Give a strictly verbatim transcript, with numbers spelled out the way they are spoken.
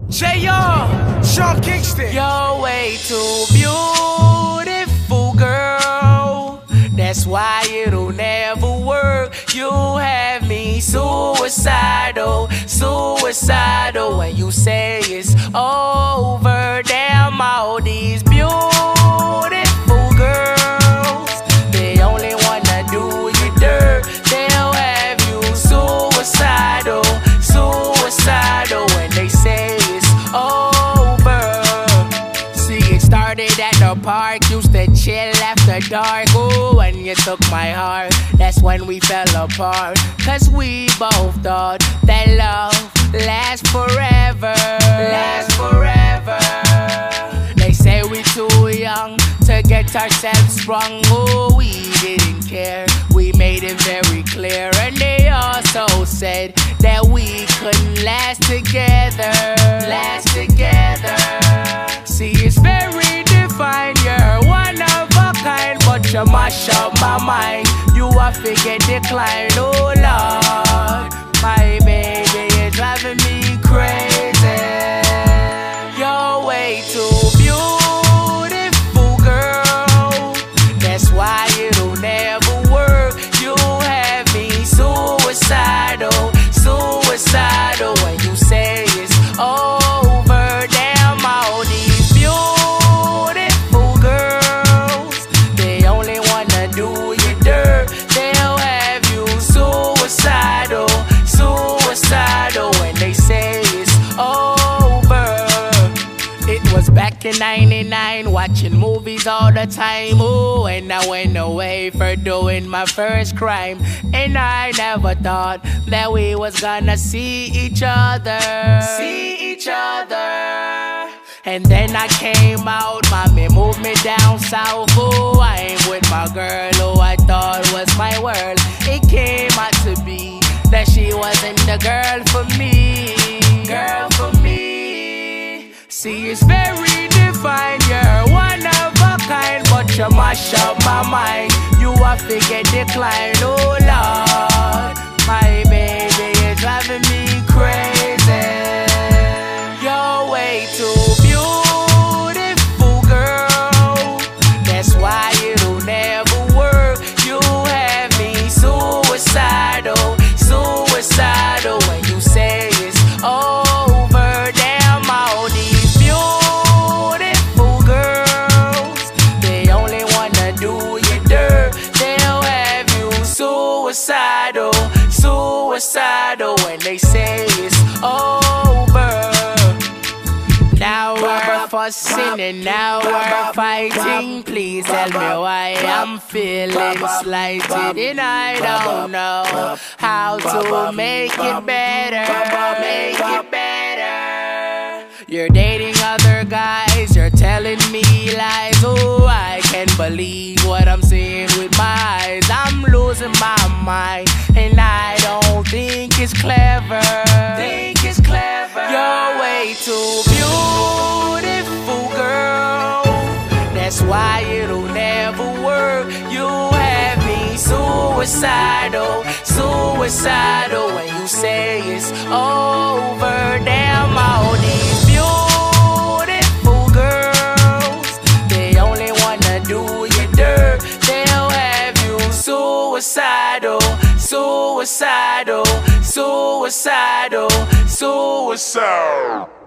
J R, Sean Kingston. You're way too beautiful, girl. That's why it'll never work. You have me suicidal, suicidal. When you say it's over, damn all these beautiful girls, they only wanna do you dirt. They'll have you suicidal, suicidal. When they say it's over. See, it started at the park, used to chill after dark. Ooh, when you took my heart, that's when we fell apart. Cause we both thought that love lasts forever, lasts forever. They say we too young to get ourselves sprung. Oh, we didn't care, we made it very clear. And they also said that we couldn't last together, last together. See, it's very defined, you're one of a kind, but you mash up my mind. You a figure decline, oh Lord. My baby, you're driving me crazy. You're way too beautiful, girl. That's why it'll never work. You have me suicidal, suicidal. When you say it's over, damn all these beautiful girls, they only wanna do you dirt. They'll have you suicidal, suicidal. When they say it's over. It was back in ninety-nine, watching movies all the time. Ooh, and I went away for doing my first crime. And I never thought that we was gonna see each other, see each other. And then I came out, mommy moved me down south. Ooh, I ain't with my girl who I thought was my world. It came out to be that she wasn't the girl for me, girl for me. See, it's very defined, you're one of a kind, but you mash up my mind. You a figure decline, oh Lord. My baby, you're driving me crazy. You're way too beautiful, girl. That's why it'll never work. You have me suicidal, suicidal. When you say it's over, damn all these beautiful girls, they only wanna do you dirt. They'll have you suicidal, suicidal. When they say it's over. Now we're fussing and now we're fighting. Please tell me why I'm feeling slighted, and I don't know how to make it better, make it better. You're dating other guys, you're telling me lies. Oh, I can't believe what I'm seeing with my eyes. I'm losing my mind, and I don't think it's clever, think it's clever. You're way too beautiful, girl. That's why it'll never work. You have me suicidal, suicidal. When you say it's over, damn all these beautiful girls, they only wanna do you dirt. They'll have you suicidal, suicidal, suicidal, suicidal.